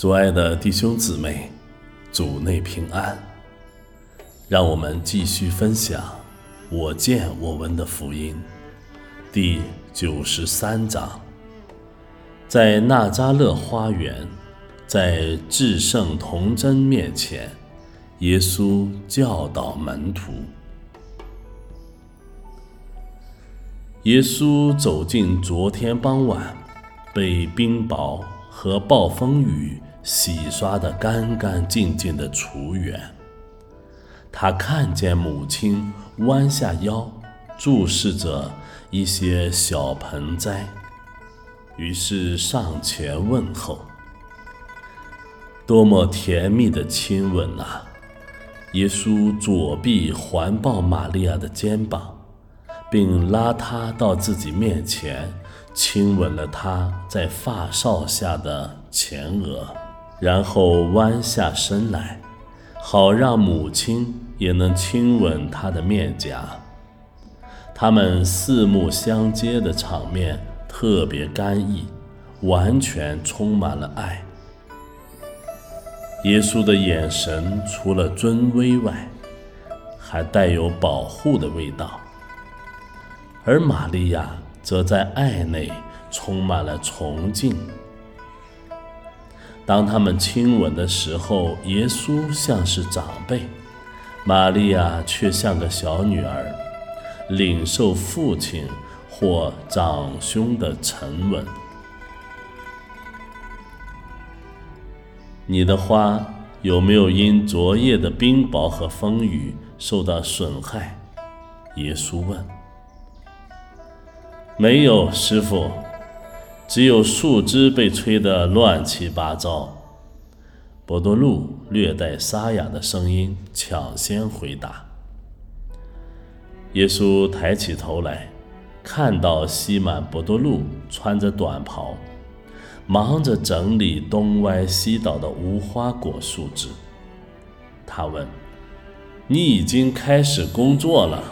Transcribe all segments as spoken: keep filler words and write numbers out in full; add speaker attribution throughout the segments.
Speaker 1: 主爱的弟兄姊妹，主内平安。让我们继续分享我见我闻的福音第九十三章。在纳匝勒花园，在至圣童真面前，耶稣教导门徒。耶稣走进昨天傍晚被冰雹和暴风雨洗刷得干干净净的厨园，他看见母亲弯下腰注视着一些小盆栽，于是上前问候。多么甜蜜的亲吻啊！耶稣左臂环抱玛利亚的肩膀，并拉她到自己面前，亲吻了她在发梢下的前额，然后弯下身来，好让母亲也能亲吻她的面颊。他们四目相接的场面特别干意，完全充满了爱。耶稣的眼神除了尊威外，还带有保护的味道，而玛利亚则在爱内充满了崇敬。当他们亲吻的时候，耶稣像是长辈，玛利亚却像个小女儿，领受父亲或长兄的沉吻。你的花有没有因昨夜的冰雹和风雨受到损害？耶稣问。没有，师父，只有树枝被吹得乱七八糟。伯多禄略带沙哑的声音抢先回答。耶稣抬起头来，看到西满伯多禄穿着短袍，忙着整理东歪西倒的无花果树枝。他问：你已经开始工作了？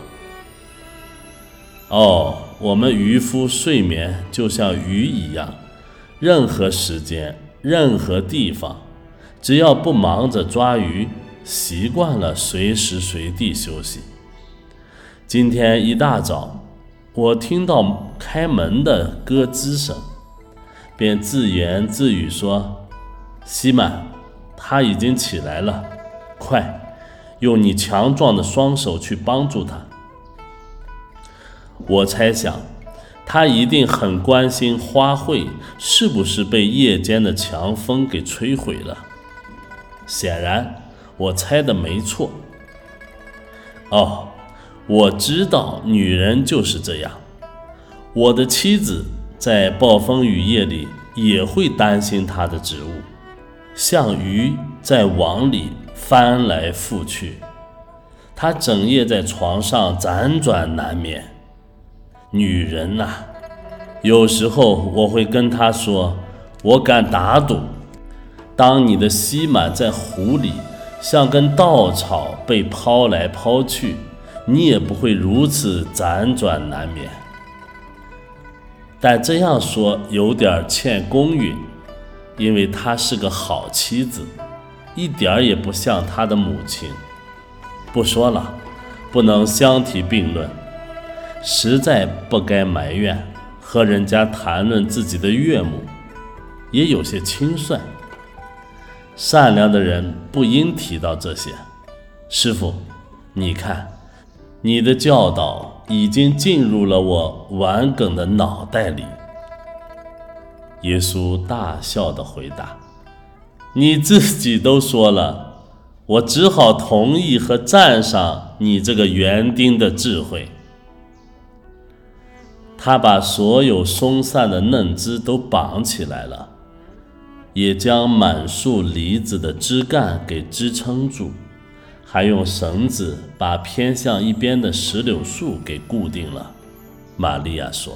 Speaker 1: 哦，我们渔夫睡眠就像鱼一样，任何时间任何地方，只要不忙着抓鱼，习惯了随时随地休息。今天一大早，我听到开门的咯吱声，便自言自语说：西满，他已经起来了，快，用你强壮的双手去帮助他。我猜想，他一定很关心花卉是不是被夜间的强风给摧毁了。显然，我猜的没错。哦，我知道女人就是这样。我的妻子在暴风雨夜里也会担心她的植物，像鱼在网里翻来覆去，她整夜在床上辗转难眠。女人啊，有时候我会跟她说，我敢打赌，当你的西满在湖里像根稻草被抛来抛去，你也不会如此辗转难眠。但这样说有点欠公允，因为她是个好妻子，一点也不像她的母亲。不说了，不能相提并论，实在不该埋怨，和人家谈论自己的岳母，也有些轻率。善良的人不应提到这些。师父，你看，你的教导已经进入了我顽梗的脑袋里。耶稣大笑地回答：你自己都说了，我只好同意和赞赏你这个园丁的智慧。他把所有松散的嫩枝都绑起来了，也将满树梨子的枝干给支撑住，还用绳子把偏向一边的石榴树给固定了。玛利亚说：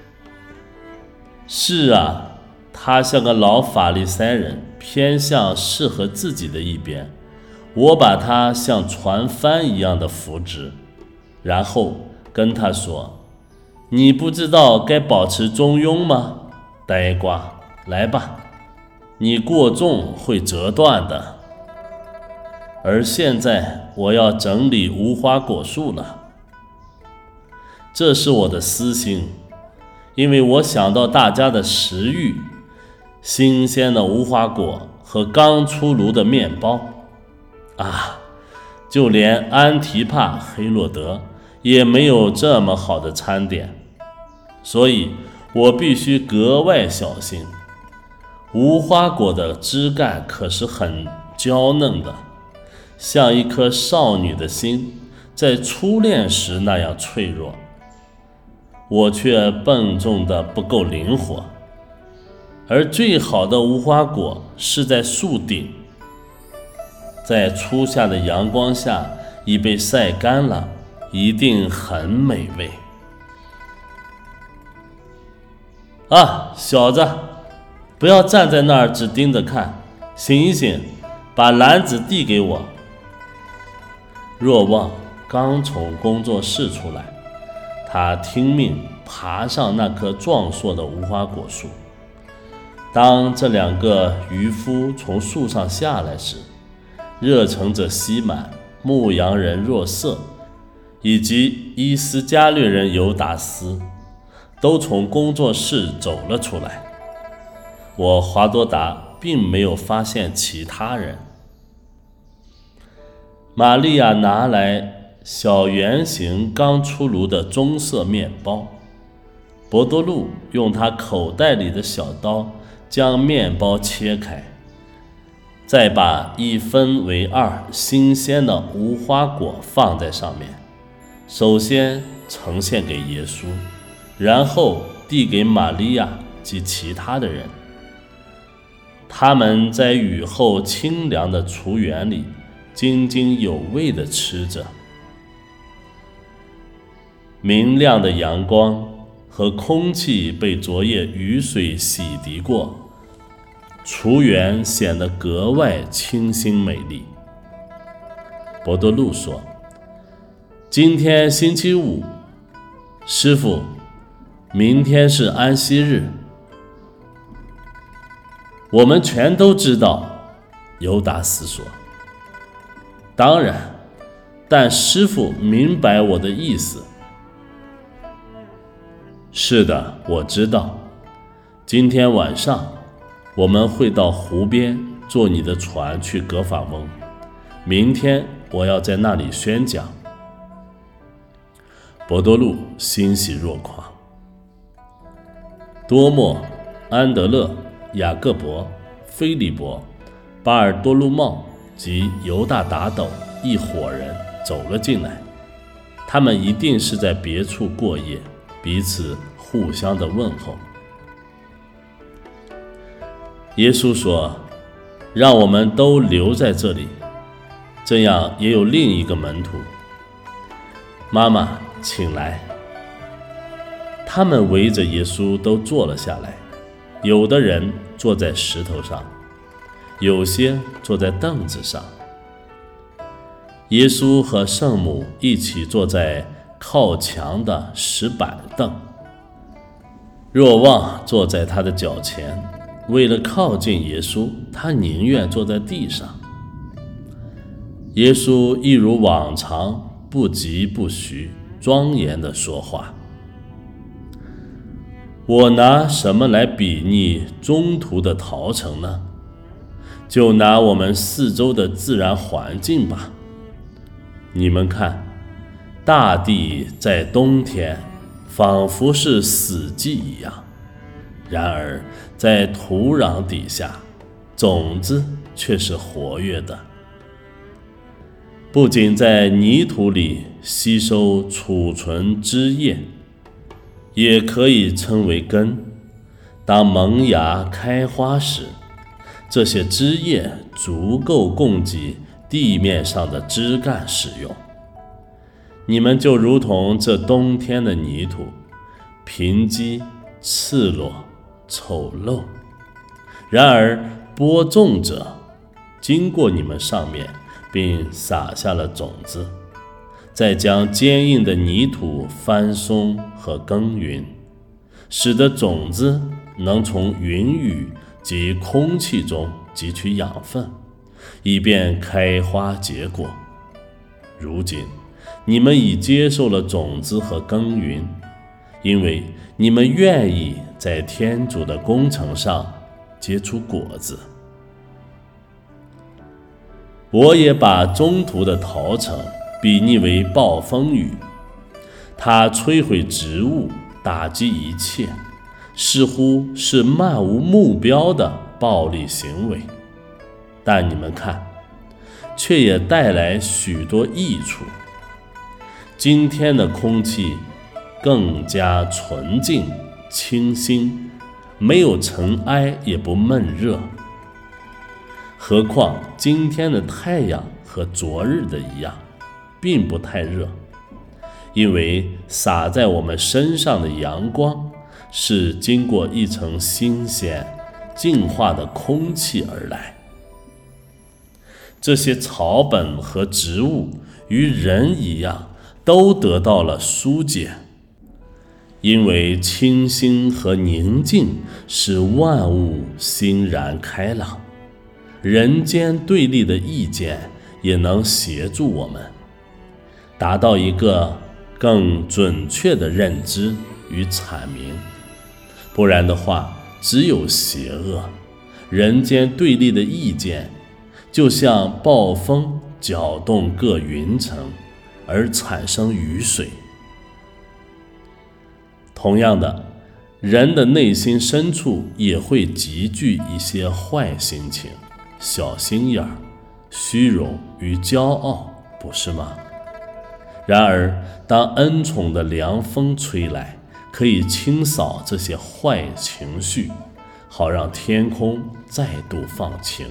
Speaker 1: 是啊，他像个老法利赛人，偏向适合自己的一边，我把他像船帆一样的扶直，然后跟他说：你不知道该保持中庸吗？呆瓜，来吧。 你过重会折断的。而现在我要整理无花果树了，这是我的私心，因为我想到大家的食欲，新鲜的无花果和刚出炉的面包啊，就连安提帕黑洛德也没有这么好的餐点，所以我必须格外小心。无花果的枝干可是很娇嫩的，像一颗少女的心，在初恋时那样脆弱，我却笨重的不够灵活。而最好的无花果是在树顶，在初夏的阳光下已被晒干了，一定很美味。啊，小子，不要站在那儿只盯着看，醒一醒，把篮子递给我。若望刚从工作室出来，他听命爬上那棵壮硕的无花果树。当这两个渔夫从树上下来时，热诚者西满、牧羊人若瑟以及伊斯加略人尤达斯都从工作室走了出来。我华多达并没有发现其他人。玛利亚拿来小圆形刚出炉的棕色面包，博多禄用他口袋里的小刀将面包切开，再把一分为二新鲜的无花果放在上面，首先呈现给耶稣，然后递给玛利亚及其他的人。他们在雨后清凉的厨园里津津有味地吃着。明亮的阳光和空气被昨夜雨水洗涤过，厨园显得格外清新美丽。博多禄说：“今天星期五，师傅，明天是安息日。”我们全都知道，尤达斯说。当然，但师傅明白我的意思。是的，我知道。今天晚上我们会到湖边坐你的船去格法翁，明天我要在那里宣讲。博多禄欣喜若狂。多默、安德勒、雅各伯、菲利伯、巴尔多禄茂及犹大达斗一伙人走了进来，他们一定是在别处过夜，彼此互相的问候。耶稣说：“让我们都留在这里，这样也有另一个门徒。妈妈，请来。”他们围着耶稣都坐了下来，有的人坐在石头上，有些坐在凳子上。耶稣和圣母一起坐在靠墙的石板凳，若望坐在他的脚前，为了靠近耶稣，他宁愿坐在地上。耶稣一如往常，不疾不徐，庄严地说话。我拿什么来比拟中途的陶城呢？就拿我们四周的自然环境吧。你们看，大地在冬天仿佛是死寂一样，然而在土壤底下，种子却是活跃的，不仅在泥土里吸收储存汁液，也可以称为根。当萌芽开花时，这些枝叶足够供给地面上的枝干使用。你们就如同这冬天的泥土，贫瘠、赤裸、丑陋，然而播种者经过你们上面，并撒下了种子，再将坚硬的泥土翻松和耕耘，使得种子能从云雨及空气中汲取养分，以便开花结果。如今你们已接受了种子和耕耘，因为你们愿意在天主的工程上结出果子。我也把中途的陶城比拟为暴风雨，它摧毁植物，打击一切，似乎是漫无目标的暴力行为，但你们看，却也带来许多益处。今天的空气更加纯净清新，没有尘埃，也不闷热。何况今天的太阳和昨日的一样，并不太热，因为洒在我们身上的阳光是经过一层新鲜净化的空气而来。这些草本和植物与人一样，都得到了疏解，因为清新和宁静使万物欣然开朗，人间对立的意见也能协助我们达到一个更准确的认知与阐明。不然的话，只有邪恶，人间对立的意见就像暴风搅动各云层而产生雨水。同样的，人的内心深处也会积聚一些坏心情、小心眼儿、虚荣与骄傲，不是吗？然而当恩宠的凉风吹来，可以清扫这些坏情绪，好让天空再度放晴。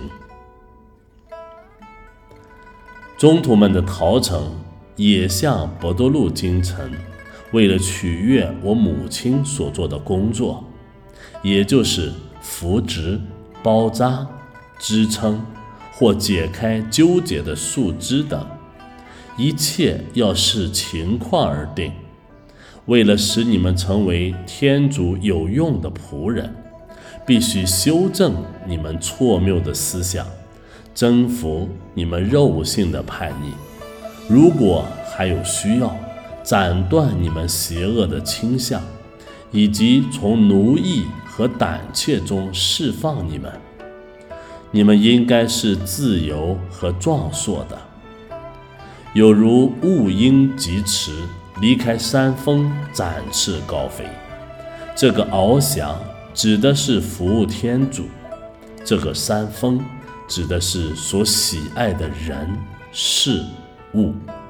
Speaker 1: 宗徒们的陶城也像博多禄京城为了取悦我母亲所做的工作，也就是扶植、包扎、支撑或解开纠结的树枝等，一切要视情况而定。为了使你们成为天主有用的仆人，必须修正你们错谬的思想，征服你们肉性的叛逆。如果还有需要，斩断你们邪恶的倾向，以及从奴役和胆怯中释放你们。你们应该是自由和壮硕的，有如雾鹰疾驰，离开山峰，展翅高飞。这个翱翔指的是服务天主，这个山峰指的是所喜爱的人事物。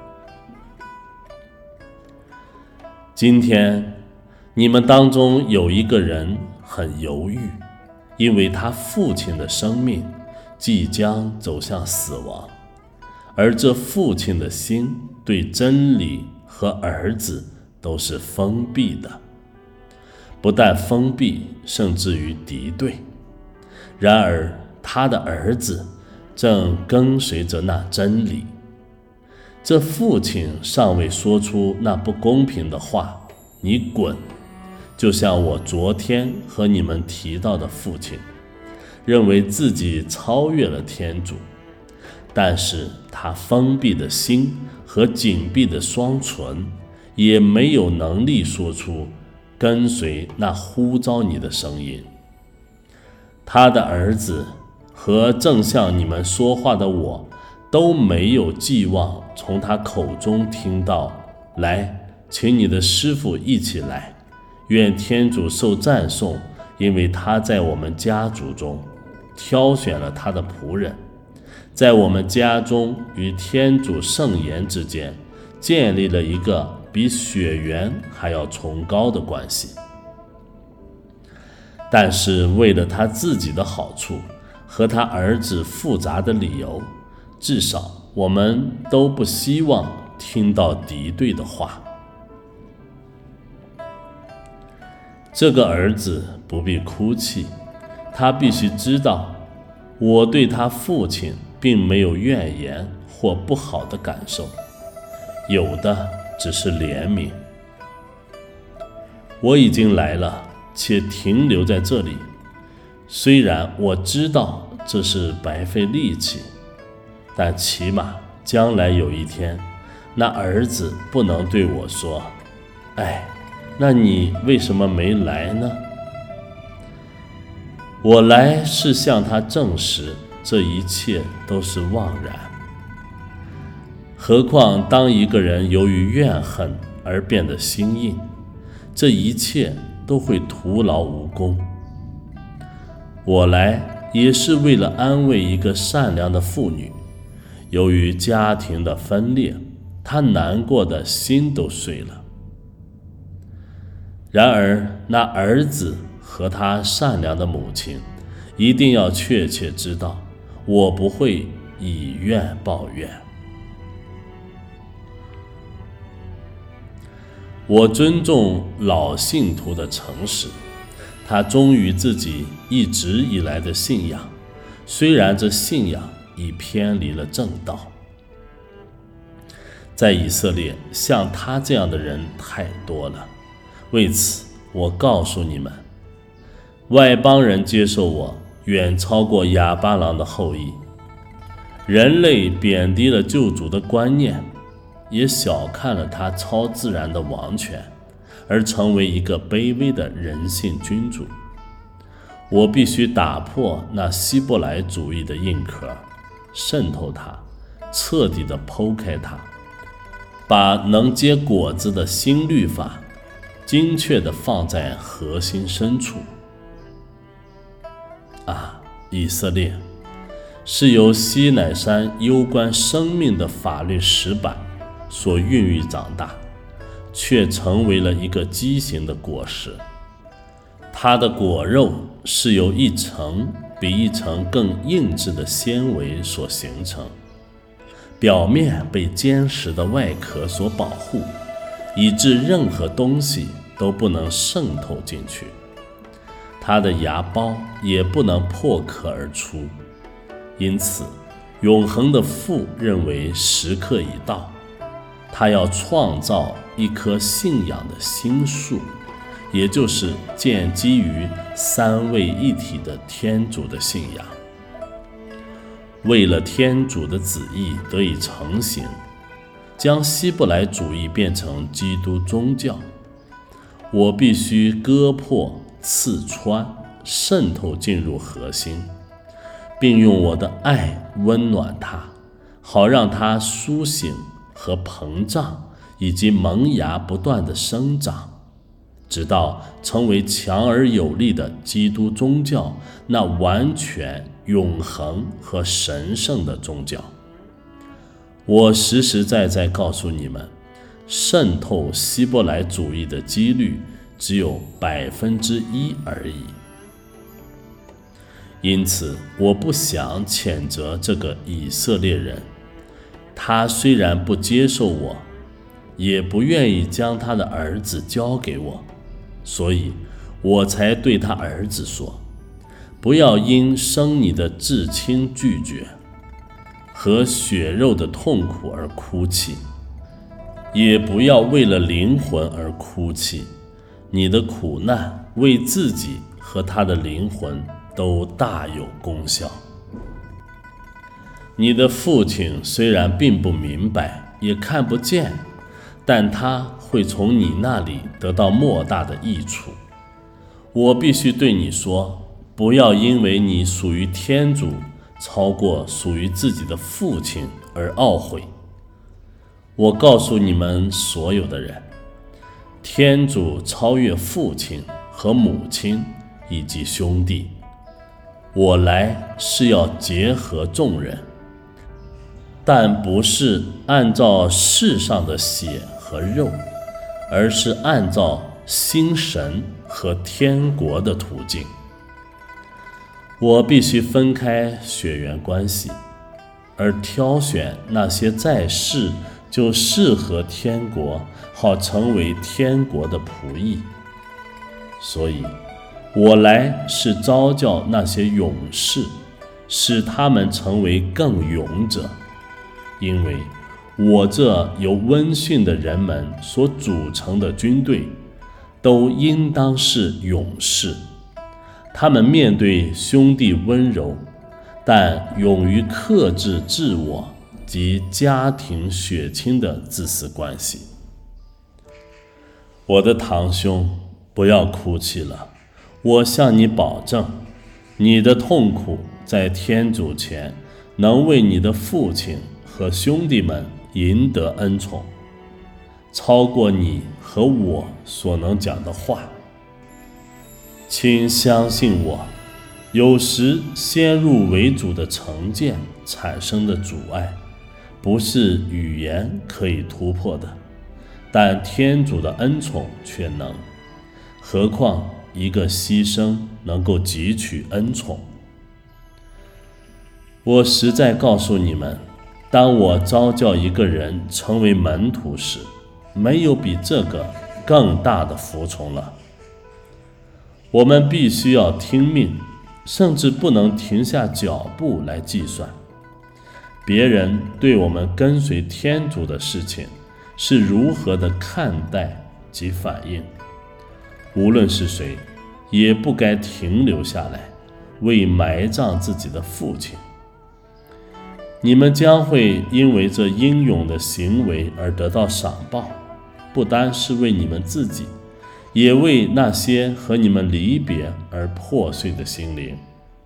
Speaker 1: 今天你们当中有一个人很犹豫，因为他父亲的生命即将走向死亡，而这父亲的心对真理和儿子都是封闭的，不但封闭，甚至于敌对。然而他的儿子正跟随着那真理。这父亲尚未说出那不公平的话，你滚！就像我昨天和你们提到的父亲，认为自己超越了天主，但是他封闭的心和紧闭的双唇也没有能力说出跟随那呼召你的声音。他的儿子和正向你们说话的我都没有寄望从他口中听到，来，请你的师父一起来，愿天主受赞颂，因为他在我们家族中挑选了他的仆人，在我们家中与天主圣言之间建立了一个比血缘还要崇高的关系。但是为了他自己的好处和他儿子复杂的理由，至少我们都不希望听到敌对的话。这个儿子不必哭泣，他必须知道，我对他父亲并没有怨言或不好的感受，有的只是怜悯。我已经来了，且停留在这里， 虽然我知道这是白费力气，但起码将来有一天，那儿子不能对我说：哎，那你为什么没来呢？我来是向他证实这一切都是妄然。何况当一个人由于怨恨而变得心硬，这一切都会徒劳无功。我来也是为了安慰一个善良的妇女，由于家庭的分裂，她难过的心都碎了。然而那儿子和他善良的母亲一定要确切知道，我不会以怨报怨。我尊重老信徒的诚实，他忠于自己一直以来的信仰，虽然这信仰已偏离了正道。在以色列，像他这样的人太多了，为此我告诉你们，外邦人接受我远超过亚巴郎的后裔。人类贬低了救主的观念，也小看了他超自然的王权，而成为一个卑微的人性君主。我必须打破那希伯来主义的硬壳，渗透它，彻底地剖开它，把能结果子的新律法精确地放在核心深处。啊，以色列是由西乃山攸关生命的法律石板所孕育长大，却成为了一个畸形的果实。它的果肉是由一层比一层更硬质的纤维所形成，表面被坚实的外壳所保护，以致任何东西都不能渗透进去。它的芽苞也不能破壳而出。因此，永恒的父认为时刻已到，他要创造一棵信仰的新树，也就是建基于三位一体的天主的信仰。为了天主的旨意得以成行，将希伯来主义变成基督宗教，我必须割破、刺穿、渗透进入核心，并用我的爱温暖它，好让它苏醒和膨胀，以及萌芽不断的生长，直到成为强而有力的基督宗教，那完全、永恒和神圣的宗教。我实实在在告诉你们，渗透希伯来主义的几率只有百分之一而已。因此，我不想谴责这个以色列人，他虽然不接受我，也不愿意将他的儿子交给我，所以我才对他儿子说：不要因生你的至亲拒绝和血肉的痛苦而哭泣，也不要为了灵魂而哭泣，你的苦难为自己和他的灵魂都大有功效。你的父亲虽然并不明白，也看不见，但他会从你那里得到莫大的益处。我必须对你说，不要因为你属于天主超过属于自己的父亲而懊悔。我告诉你们所有的人，天主超越父亲和母亲以及兄弟。我来是要结合众人，但不是按照世上的血和肉，而是按照心神和天国的途径。我必须分开血缘关系，而挑选那些在世就适合天国，好成为天国的仆役。所以我来是召叫那些勇士，使他们成为更勇者，因为我这由温驯的人们所组成的军队，都应当是勇士。 他们面对兄弟温柔，但勇于克制自我及家庭血亲的自私关系。我的堂兄，不要哭泣了，我向你保证，你的痛苦在天主前能为你的父亲和兄弟们赢得恩宠，超过你和我所能讲的话。请相信我，有时先入为主的成见产生的阻碍，不是语言可以突破的，但天主的恩宠却能。何况一个牺牲能够汲取恩宠。我实在告诉你们，当我召叫一个人成为门徒时，没有比这个更大的服从了。我们必须要听命，甚至不能停下脚步来计算别人对我们跟随天主的事情是如何的看待及反应。无论是谁，也不该停留下来为埋葬自己的父亲。你们将会因为这英勇的行为而得到赏报，不单是为你们自己，也为那些和你们离别而破碎的心灵。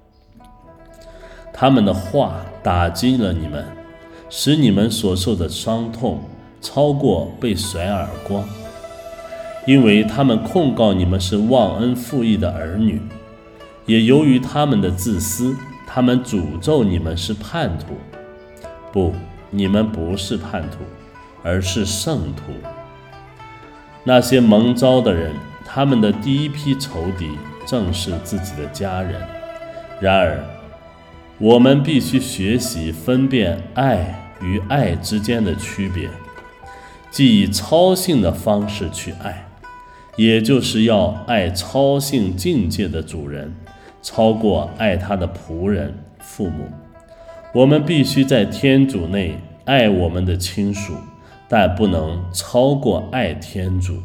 Speaker 1: 他们的话打击了你们，使你们所受的伤痛超过被甩耳光，因为他们控告你们是忘恩负义的儿女，也由于他们的自私，他们诅咒你们是叛徒。不，你们不是叛徒，而是圣徒。那些蒙召的人，他们的第一批仇敌正是自己的家人。然而，我们必须学习分辨爱与爱之间的区别，即以超性的方式去爱，也就是要爱超性境界的主人，超过爱他的仆人、父母。我们必须在天主内爱我们的亲属，但不能超过爱天主。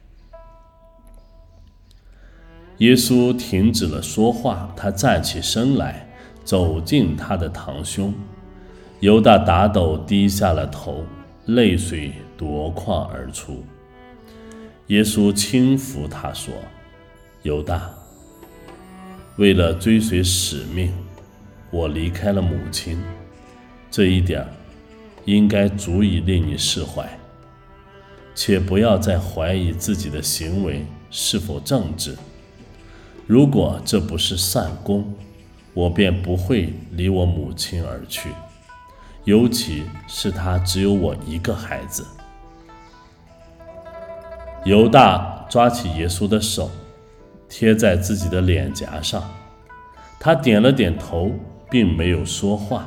Speaker 1: 耶稣停止了说话，他站起身来，走进他的堂兄。犹大打抖低下了头，泪水夺眶而出。耶稣轻抚他说：犹大，为了追随使命，我离开了母亲，这一点应该足以令你释怀，且不要再怀疑自己的行为是否正直。如果这不是善功，我便不会离我母亲而去，尤其是她只有我一个孩子。犹大抓起耶稣的手，贴在自己的脸颊上，他点了点头，并没有说话。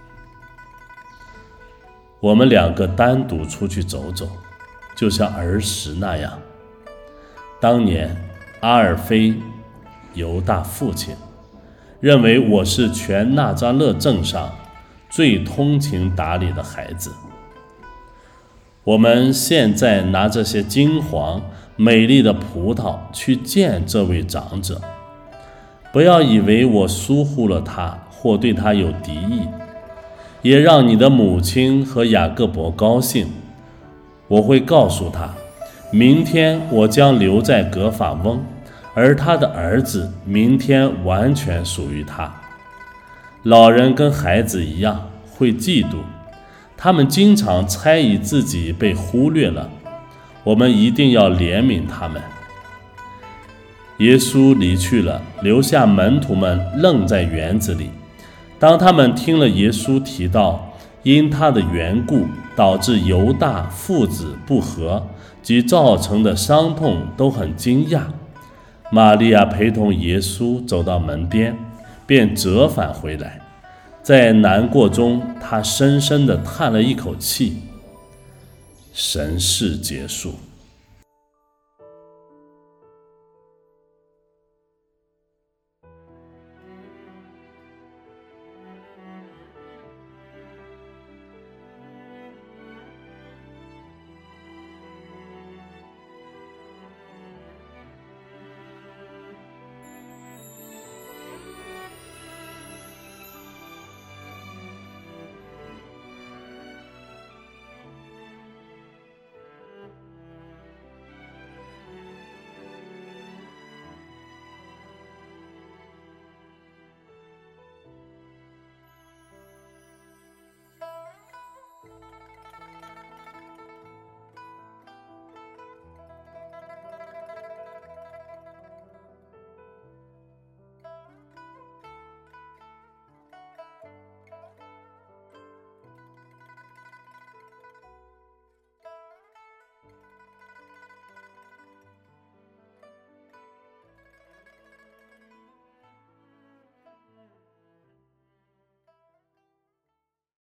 Speaker 1: 我们两个单独出去走走，就像儿时那样。当年阿尔菲，犹大父亲，认为我是全纳扎勒镇上最通情达理的孩子。我们现在拿这些金黄美丽的葡萄去见这位长者，不要以为我疏忽了他或对他有敌意，也让你的母亲和雅各伯高兴。我会告诉他，明天我将留在格法翁，而他的儿子明天完全属于他。老人跟孩子一样会嫉妒，他们经常猜疑自己被忽略了，我们一定要怜悯他们。耶稣离去了，留下门徒们愣在园子里。当他们听了耶稣提到因他的缘故导致犹大父子不和及造成的伤痛，都很惊讶。玛利亚陪同耶稣走到门边，便折返回来。在难过中，他深深地叹了一口气。神事结束。